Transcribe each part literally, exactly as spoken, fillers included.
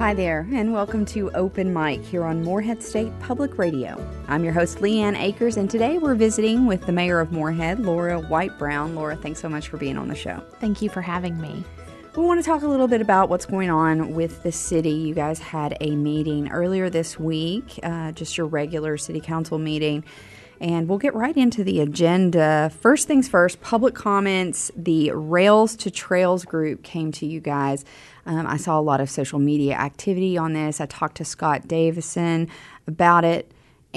Hi there, and welcome to Open Mic here on Morehead State Public Radio. I'm your host, Leanne Akers, and today we're visiting with the mayor of Morehead, Laura White Brown. Laura, thanks so much for being on the show. Thank you for having me. We want to talk a little bit about what's going on with the city. You guys had a meeting earlier this week, uh, just your regular city council meeting, and we'll get right into the agenda. First things first, public comments. The Rails to Trails group came to you guys. Um, I saw a lot of social media activity on this. I talked to Scott Davison about it.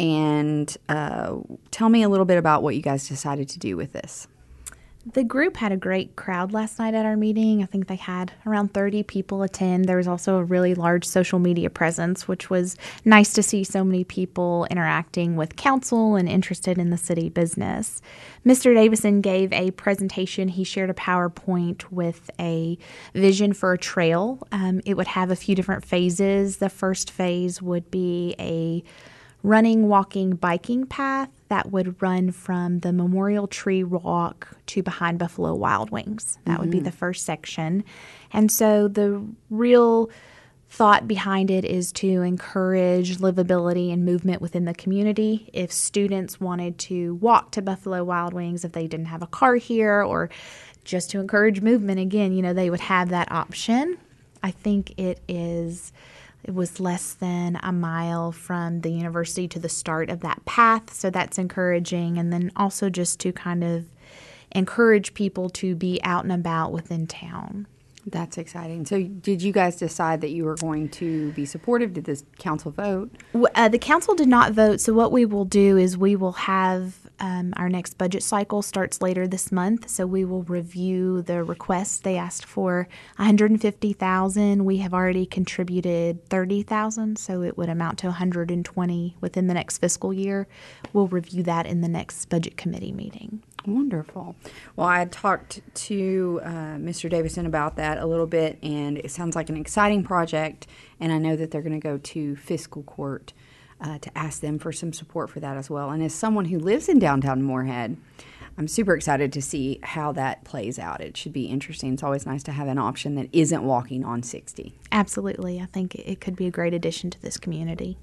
And uh, tell me a little bit about what you guys decided to do with this. The group had a great crowd last night at our meeting. I think they had around thirty people attend. There was also a really large social media presence, which was nice to see so many people interacting with council and interested in the city business. Mister Davison gave a presentation. He shared a PowerPoint with a vision for a trail. Um, it would have a few different phases. The first phase would be a running, walking, biking path that would run from the Memorial Tree Walk to behind Buffalo Wild Wings. That mm-hmm. would be the first section. And so the real thought behind it is to encourage livability and movement within the community. If students wanted to walk to Buffalo Wild Wings, if they didn't have a car here, or just to encourage movement, again, you know, they would have that option. I think it is... It was less than a mile from the university to the start of that path, so that's encouraging. And then also just to kind of encourage people to be out and about within town. That's exciting. So did you guys decide that you were going to be supportive? Did the council vote? Uh, the council did not vote, so what we will do is we will have um, our next budget cycle starts later this month, so we will review the requests. They asked for one hundred fifty thousand dollars. We have already contributed thirty thousand dollars, so it would amount to one hundred twenty thousand dollars within the next fiscal year. We'll review that in the next budget committee meeting. Wonderful. Well, I had talked to uh, Mister Davison about that a little bit, and it sounds like an exciting project, and I know that they're going to go to fiscal court uh, to ask them for some support for that as well. And as someone who lives in downtown Morehead, I'm super excited to see how that plays out. It should be interesting. It's always nice to have an option that isn't walking on sixty. Absolutely. I think it could be a great addition to this community.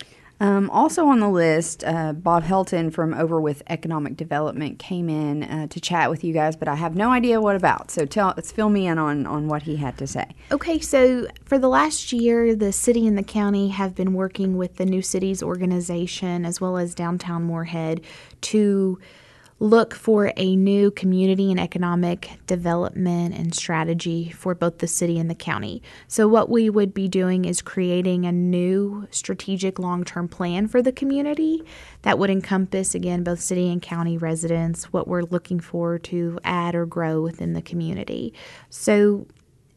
Um, also on the list, uh, Bob Helton from Over With Economic Development came in uh, to chat with you guys, but I have no idea what about. So tell, let's fill me in on, on what he had to say. Okay, so for the last year, the city and the county have been working with the New Cities organization as well as Downtown Morehead to look for a new community and economic development and strategy for both the city and the county. So what we would be doing is creating a new strategic long-term plan for the community that would encompass, again, both city and county residents, what we're looking for to add or grow within the community. So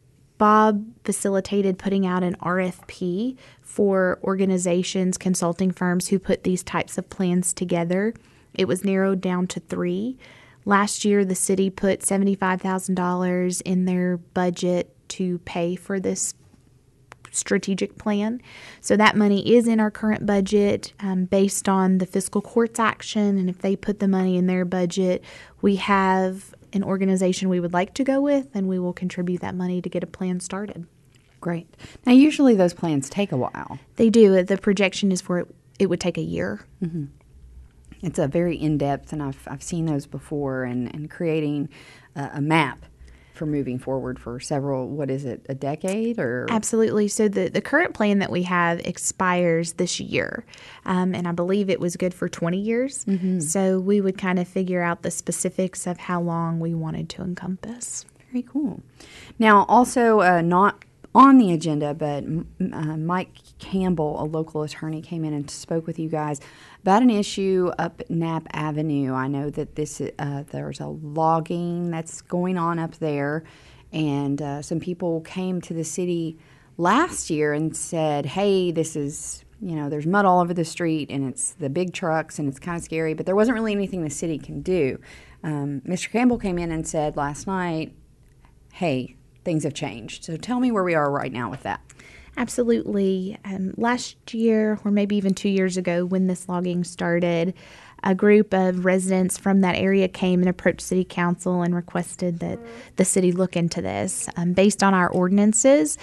Bob facilitated putting out an R F P for organizations, consulting firms who put these types of plans together. It was narrowed down to three. Last year, the city put seventy-five thousand dollars in their budget to pay for this strategic plan. So that money is in our current budget um, based on the fiscal court's action. And if they put the money in their budget, we have an organization we would like to go with, and we will contribute that money to get a plan started. Great. Now, usually those plans take a while. They do. The projection is for it, it would take a year. Mm-hmm. It's a very in-depth, and I've I've seen those before, and, and creating uh, a map for moving forward for several, what is it, a decade? Or Absolutely. So the, the current plan that we have expires this year, um, and I believe it was good for twenty years. Mm-hmm. So we would kind of figure out the specifics of how long we wanted to encompass. Very cool. Now, also uh, not on the agenda, but uh, Mike Campbell, a local attorney, came in and spoke with you guys about an issue up Knapp Avenue. I know that this uh, there's a logging that's going on up there, and uh, some people came to the city last year and said, hey, this is, you know, there's mud all over the street, and it's the big trucks, and it's kind of scary, but there wasn't really anything the city can do. Um, Mister Campbell came in and said last night, hey, things have changed. So tell me where we are right now with that. Absolutely. Um, last year, or maybe even two years ago, when this logging started, a group of residents from that area came and approached City Council and requested that the city look into this. Um, based on our ordinances,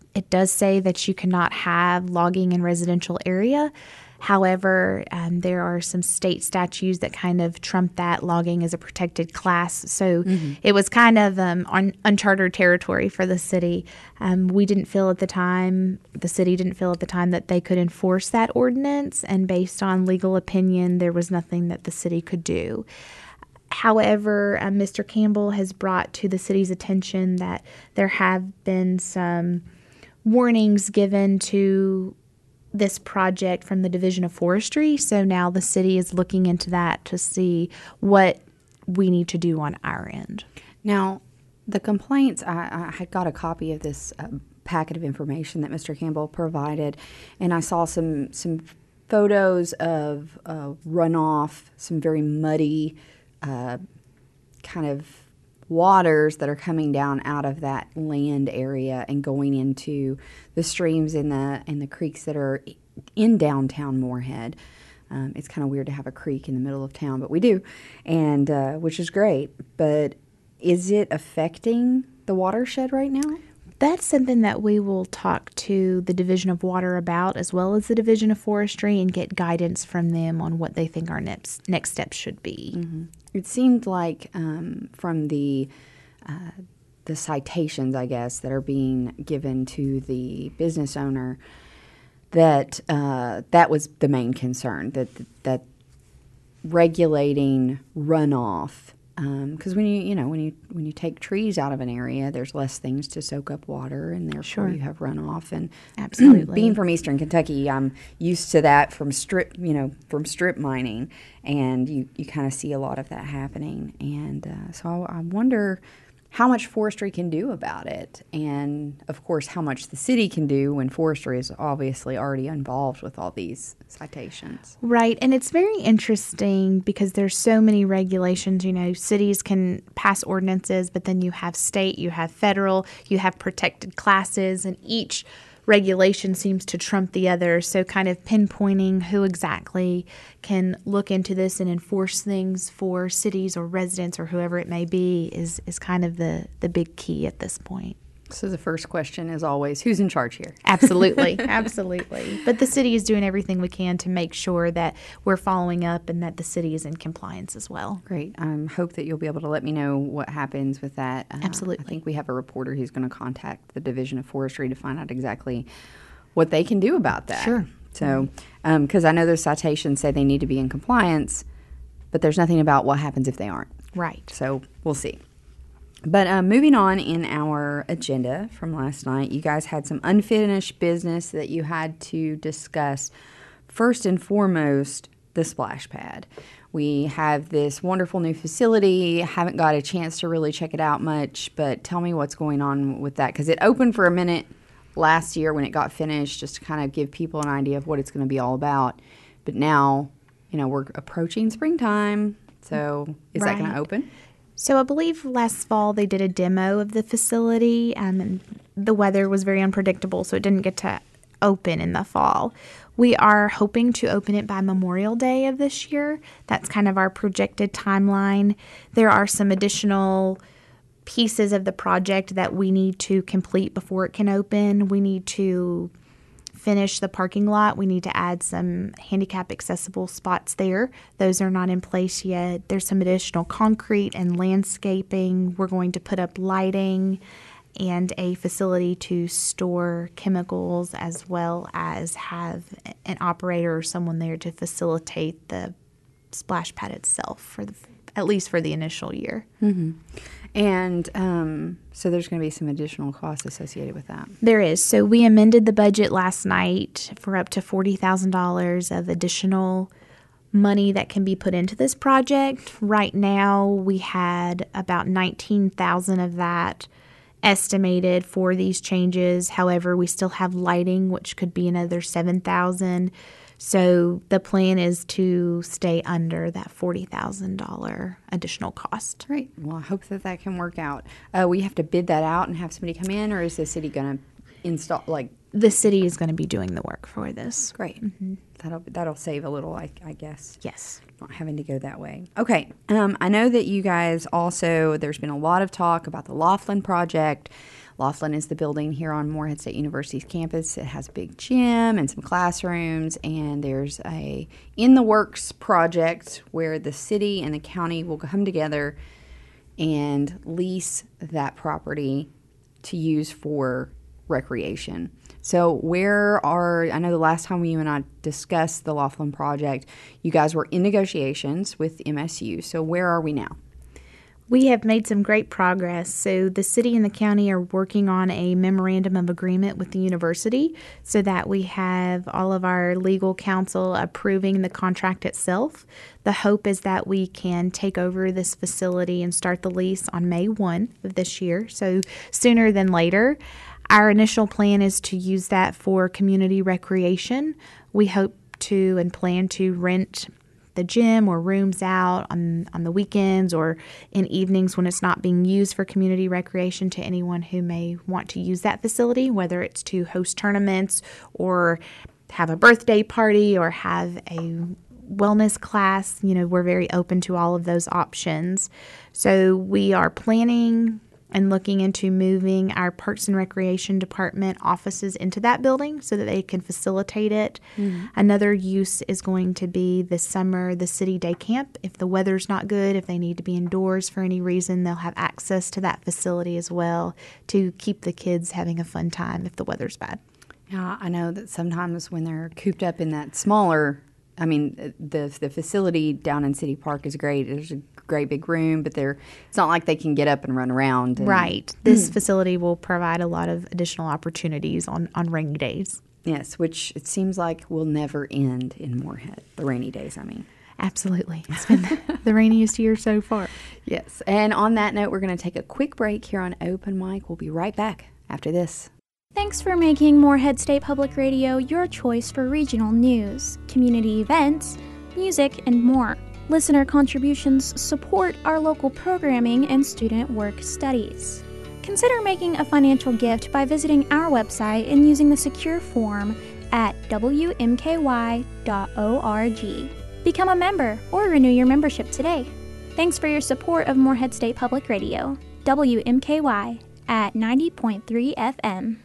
it does say that you cannot have logging in residential area. However, um, there are some state statutes that kind of trump that. Logging is a protected class. So mm-hmm. it was kind of um, un- uncharted territory for the city. Um, we didn't feel at the time, the city didn't feel at the time that they could enforce that ordinance. And based on legal opinion, there was nothing that the city could do. However, uh, Mister Campbell has brought to the city's attention that there have been some warnings given to this project from the Division of Forestry. So now the city is looking into that to see what we need to do on our end. Now, the complaints, I, I had got a copy of this uh, packet of information that Mister Campbell provided, and I saw some some photos of uh, runoff, some very muddy uh, kind of waters that are coming down out of that land area and going into the streams and the and the creeks that are in downtown Moorhead. Um, it's kind of weird to have a creek in the middle of town, but we do, and uh, which is great. But is it affecting the watershed right now? That's something that we will talk to the Division of Water about, as well as the Division of Forestry, and get guidance from them on what they think our next next steps should be. Mm-hmm. It seemed like um, from the uh, the citations, I guess, that are being given to the business owner, that uh, that was the main concern, that that regulating runoff. Because um, when you you know when you when you take trees out of an area, there's less things to soak up water, and therefore sure. you have runoff. And absolutely, being from Eastern Kentucky, I'm used to that from strip you know from strip mining, and you, you kind of see a lot of that happening. And uh, so I, I wonder how much forestry can do about it, and of course how much the city can do when forestry is obviously already involved with all these citations. Right, and it's very interesting because there's so many regulations. You know, cities can pass ordinances, but then you have state, you have federal, you have protected classes, and each regulation seems to trump the other. So kind of pinpointing who exactly can look into this and enforce things for cities or residents or whoever it may be is, is kind of the, the big key at this point. So the first question is always, who's in charge here? Absolutely, absolutely. But the city is doing everything we can to make sure that we're following up and that the city is in compliance as well. Great. I um, hope that you'll be able to let me know what happens with that. Uh, Absolutely. I think we have a reporter who's going to contact the Division of Forestry to find out exactly what they can do about that. Sure. So, because um, I know those citations say they need to be in compliance, but there's nothing about what happens if they aren't. Right. So we'll see. But uh, moving on in our agenda from last night, you guys had some unfinished business that you had to discuss. First and foremost, the splash pad. We have this wonderful new facility. Haven't got a chance to really check it out much, but tell me what's going on with that, because it opened for a minute last year when it got finished, just to kind of give people an idea of what it's going to be all about. But now, you know, we're approaching springtime, so is right. that going to open? So I believe last fall they did a demo of the facility, um, and the weather was very unpredictable, so it didn't get to open in the fall. We are hoping to open it by Memorial Day of this year. That's kind of our projected timeline. There are some additional pieces of the project that we need to complete before it can open. We need to finish the parking lot. We need to add some handicap accessible spots there. Those are not in place yet. There's some additional concrete and landscaping. We're going to put up lighting and a facility to store chemicals, as well as have an operator or someone there to facilitate the splash pad itself, for the, at least for the initial year. Mm-hmm. And um, so there's going to be some additional costs associated with that. There is. So we amended the budget last night for up to forty thousand dollars of additional money that can be put into this project. Right now, we had about nineteen thousand dollars of that estimated for these changes. However, we still have lighting, which could be another seven thousand dollars. So the plan is to stay under that forty thousand dollars additional cost. Great. Well, I hope that that can work out. Uh, we have to bid that out and have somebody come in, or is the city going to install, like? The city is going to be doing the work for this. Great. Mm-hmm. That'll that'll save a little, I, I guess. Yes. Not having to go that way. Okay. Um, I know that you guys also, there's been a lot of talk about the Laughlin project. Laughlin is the building here on Morehead State University's campus. It has a big gym and some classrooms, and there's a in the works project where the city and the county will come together and lease that property to use for recreation. So where are, I know the last time you and I discussed the Laughlin project, you guys were in negotiations with M S U. So where are we now? We have made some great progress. So the city and the county are working on a memorandum of agreement with the university so that we have all of our legal counsel approving the contract itself. The hope is that we can take over this facility and start the lease on May first of this year, so sooner than later. Our initial plan is to use that for community recreation. We hope to and plan to rent the gym or rooms out on, on the weekends or in evenings when it's not being used for community recreation to anyone who may want to use that facility, whether it's to host tournaments or have a birthday party or have a wellness class. You know, we're very open to all of those options. So we are planning and looking into moving our Parks and Recreation Department offices into that building so that they can facilitate it. Mm-hmm. Another use is going to be this summer, the city day camp. If the weather's not good, if they need to be indoors for any reason, they'll have access to that facility as well to keep the kids having a fun time if the weather's bad. Yeah, I know that sometimes when they're cooped up in that smaller, I mean, the the facility down in City Park is great. There's a great big room, but they're it's not like they can get up and run around. And, right. This mm. facility will provide a lot of additional opportunities on, on rainy days. Yes, which it seems like will never end in Morehead. The rainy days, I mean. Absolutely. It's been the, the rainiest year so far. Yes. And on that note, we're going to take a quick break here on Open Mic. We'll be right back after this. Thanks for making Morehead State Public Radio your choice for regional news, community events, music, and more. Listener contributions support our local programming and student work studies. Consider making a financial gift by visiting our website and using the secure form at w m k y dot org. Become a member or renew your membership today. Thanks for your support of Morehead State Public Radio, W M K Y at ninety point three F M.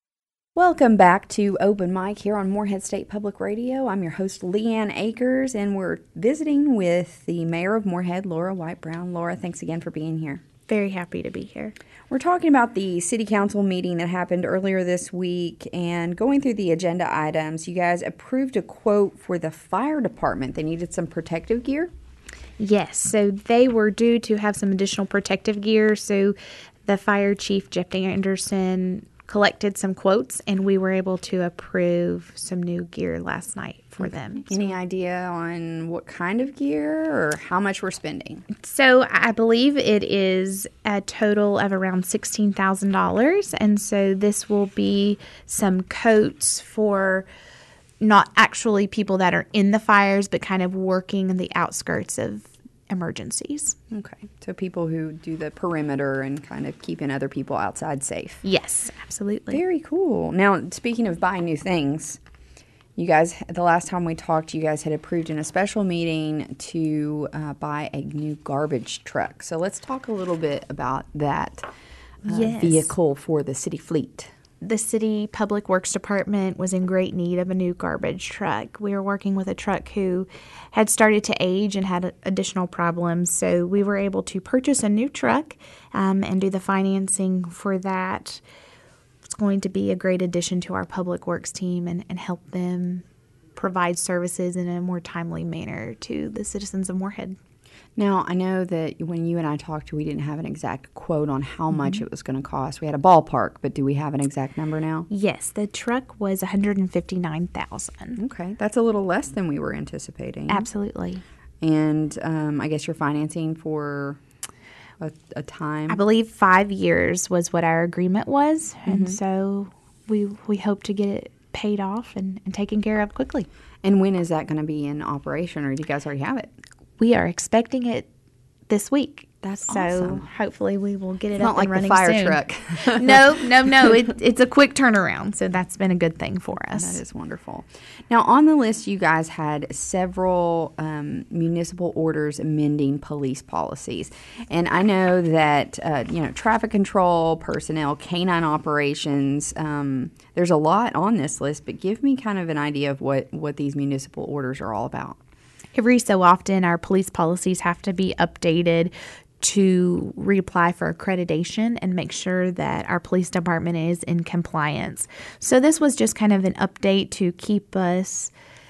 Welcome back to Open Mic here on Morehead State Public Radio. I'm your host, Leanne Akers, and we're visiting with the mayor of Morehead, Laura White Brown. Laura, thanks again for being here. Very happy to be here. We're talking about the city council meeting that happened earlier this week and going through the agenda items. You guys approved a quote for the fire department. They needed some protective gear? Yes, so they were due to have some additional protective gear. So the fire chief, Jeff Anderson, collected some quotes, and we were able to approve some new gear last night for them. Any so, idea on what kind of gear or how much we're spending? So I believe it is a total of around sixteen thousand dollars, and so this will be some coats for not actually people that are in the fires, but kind of working in the outskirts of emergencies. Okay. So people who do the perimeter and kind of keeping other people outside safe. Yes, absolutely. Very cool. Now, speaking of buying new things, you guys, the last time we talked, you guys had approved in a special meeting to uh, buy a new garbage truck. So let's talk a little bit about that uh, yes. vehicle for the city fleet. The city public works department was in great need of a new garbage truck. We were working with a truck who had started to age and had additional problems, so we were able to purchase a new truck um, and do the financing for that. It's going to be a great addition to our public works team and, and help them provide services in a more timely manner to the citizens of Morehead. Now, I know that when you and I talked, we didn't have an exact quote on how mm-hmm. much it was going to cost. We had a ballpark, but do we have an exact number now? Yes, the truck was one hundred fifty-nine thousand dollars. Okay, that's a little less than we were anticipating. Absolutely. And um, I guess you're financing for a, a time? I believe five years was what our agreement was, mm-hmm. and so we we hope to get it paid off and, and taken care of quickly. And when is that going to be in operation, or do you guys already have it? We are expecting it this week. That's so awesome. Hopefully we will get it It's up not like and running the fire soon. truck. no, no, no. It, it's a quick turnaround, so that's been a good thing for us. That is wonderful. Now, on the list, you guys had several um, municipal orders amending police policies, and I know that uh, you know traffic control, personnel, canine operations. Um, there's a lot on this list, but give me kind of an idea of what what these municipal orders are all about. Every so often, our police policies have to be updated to reapply for accreditation and make sure that our police department is in compliance. So this was just kind of an update to keep us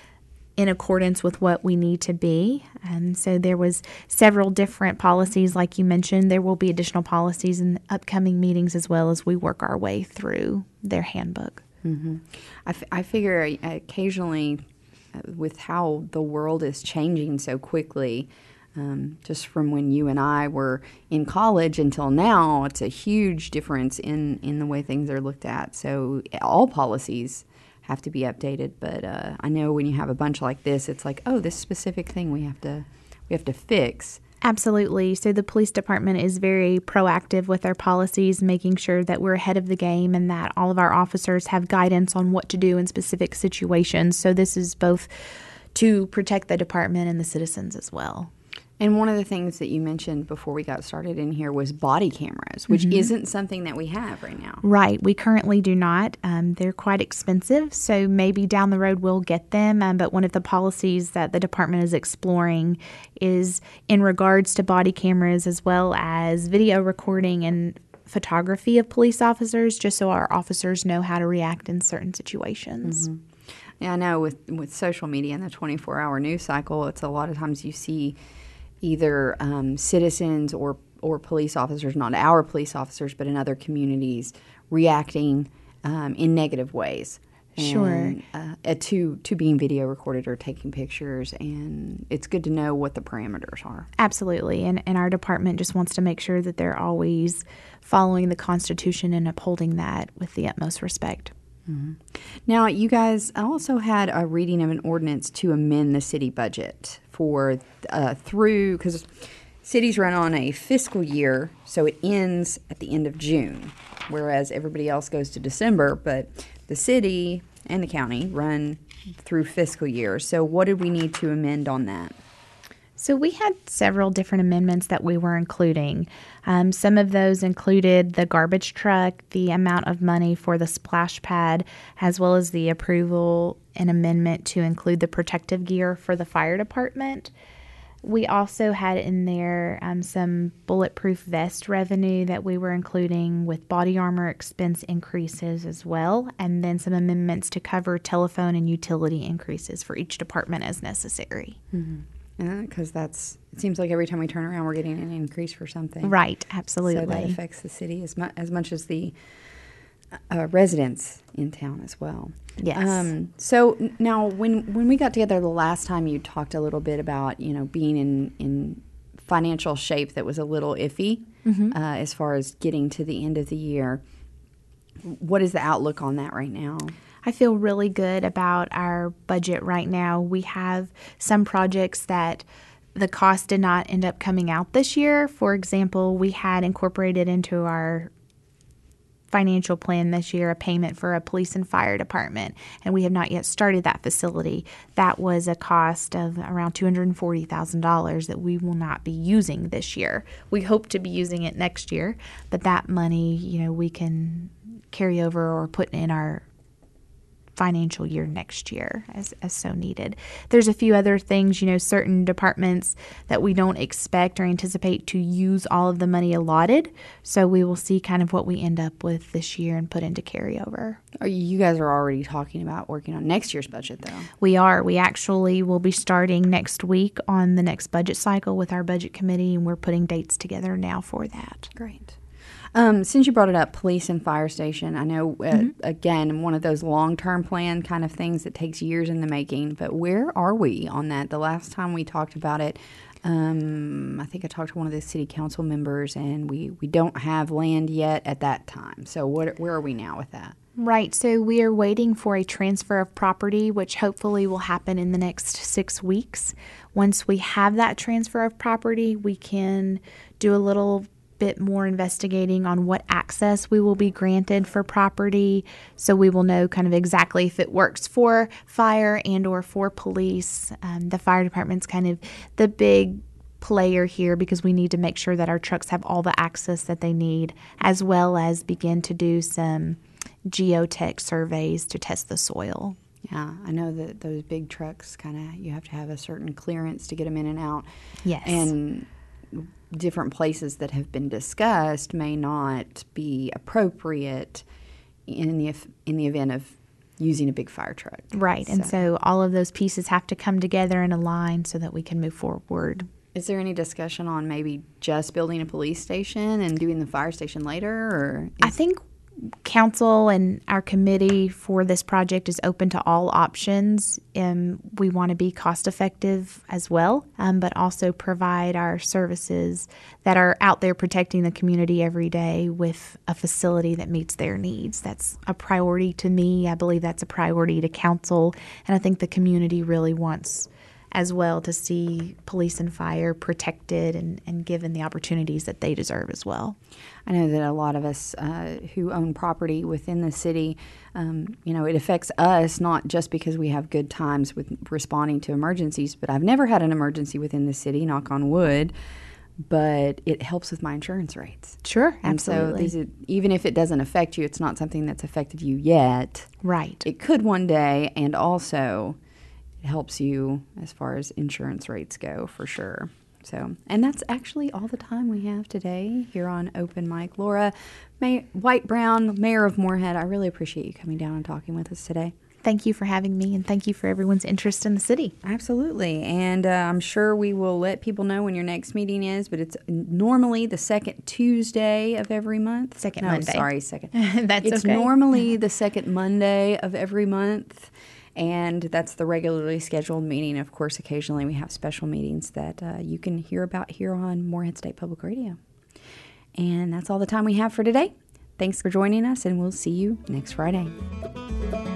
in accordance with what we need to be. And so there was several different policies, like you mentioned. There will be additional policies in upcoming meetings as well as we work our way through their handbook. Mm-hmm. I, f- I figure occasionally uh, with how the world is changing so quickly, Um, just from when you and I were in college until now, it's a huge difference in, in the way things are looked at. So all policies have to be updated. But uh, I know when you have a bunch like this, it's like, oh, this specific thing we have to we have to fix. Absolutely. So the police department is very proactive with their policies, making sure that we're ahead of the game and that all of our officers have guidance on what to do in specific situations. So this is both to protect the department and the citizens as well. And one of the things that you mentioned before we got started in here was body cameras, which mm-hmm. isn't something that we have right now. Right. We currently do not. Um, they're quite expensive, so maybe down the road we'll get them. Um, but one of the policies that the department is exploring is in regards to body cameras as well as video recording and photography of police officers, just so our officers know how to react in certain situations. Mm-hmm. Yeah, I know with, with social media and the twenty-four hour news cycle, it's a lot of times you see either um, citizens or or police officers, not our police officers, but in other communities, reacting um, in negative ways. And, sure. Uh, to to being video recorded or taking pictures, and it's good to know what the parameters are. Absolutely, and and our department just wants to make sure that they're always following the Constitution and upholding that with the utmost respect. Mm-hmm. Now, you guys also had a reading of an ordinance to amend the city budget for uh, through, because cities run on a fiscal year, so it ends at the end of June, whereas everybody else goes to December, but the city and the county run through fiscal years. So what did we need to amend on that? So we had several different amendments that we were including. Um, some of those included the garbage truck, the amount of money for the splash pad, as well as the approval and amendment to include the protective gear for the fire department. We also had in there um, some bulletproof vest revenue that we were including with body armor expense increases as well, and then some amendments to cover telephone and utility increases for each department as necessary. Mm-hmm. Because that's, it seems like every time we turn around, we're getting an increase for something. Right, absolutely. So that affects the city as, mu- as much as the uh, residents in town as well. Yes. Um, so n- now, when when we got together the last time, you talked a little bit about, you know, being in, in financial shape that was a little iffy mm-hmm. uh, as far as getting to the end of the year. What is the outlook on that right now? I feel really good about our budget right now. We have some projects that the cost did not end up coming out this year. For example, we had incorporated into our financial plan this year a payment for a police and fire department, and we have not yet started that facility. That was a cost of around two hundred forty thousand dollars that we will not be using this year. We hope to be using it next year, but that money, you know, we can carry over or put in our financial year next year as, as so needed. There's a few other things, you know, certain departments that we don't expect or anticipate to use all of the money allotted. So we will see kind of what we end up with this year and put into carryover. Are you, you guys are already talking about working on next year's budget, though. We are. We actually will be starting next week on the next budget cycle with our budget committee, and we're putting dates together now for that. Great. Um, since you brought it up, police and fire station, I know, uh, Mm-hmm. again, one of those long-term plan kind of things that takes years in the making, but where are we on that? The last time we talked about it, um, I think I talked to one of the city council members, and we, we don't have land yet at that time. So what, where are we now with that? Right. So we are waiting for a transfer of property, which hopefully will happen in the next six weeks. Once we have that transfer of property, we can do a little bit more investigating on what access we will be granted for property, so we will know kind of exactly if it works for fire and or for police. Um, the fire department's kind of the big player here because we need to make sure that our trucks have all the access that they need, as well as begin to do some geotech surveys to test the soil. Yeah, I know that those big trucks kind of, you have to have a certain clearance to get them in and out. Yes. And different places that have been discussed may not be appropriate in the in the event of using a big fire truck. Right. And so all of those pieces have to come together and align so that we can move forward. Is there any discussion on maybe just building a police station and doing the fire station later? Or I think council and our committee for this project is open to all options. And we want to be cost effective as well, um, but also provide our services that are out there protecting the community every day with a facility that meets their needs. That's a priority to me. I believe that's a priority to council. And I think the community really wants as well to see police and fire protected and, and given the opportunities that they deserve as well. I know that a lot of us uh, who own property within the city, um, you know, it affects us not just because we have good times with responding to emergencies, but I've never had an emergency within the city, knock on wood, but it helps with my insurance rates. Sure, And absolutely. so these, even if it doesn't affect you, it's not something that's affected you yet. Right. It could one day, and also it helps you as far as insurance rates go, for sure. So, and that's actually all the time we have today here on Open Mic. Laura May- White Brown, Mayor of Moorhead, I really appreciate you coming down and talking with us today. Thank you for having me, and thank you for everyone's interest in the city. Absolutely. And uh, I'm sure we will let people know when your next meeting is, but it's normally the second Tuesday of every month. Second no, Monday. sorry, second. That's it's okay. normally the second Monday of every month. And that's the regularly scheduled meeting. Of course, occasionally we have special meetings that uh, you can hear about here on Moorhead State Public Radio. And that's all the time we have for today. Thanks for joining us, and we'll see you next Friday.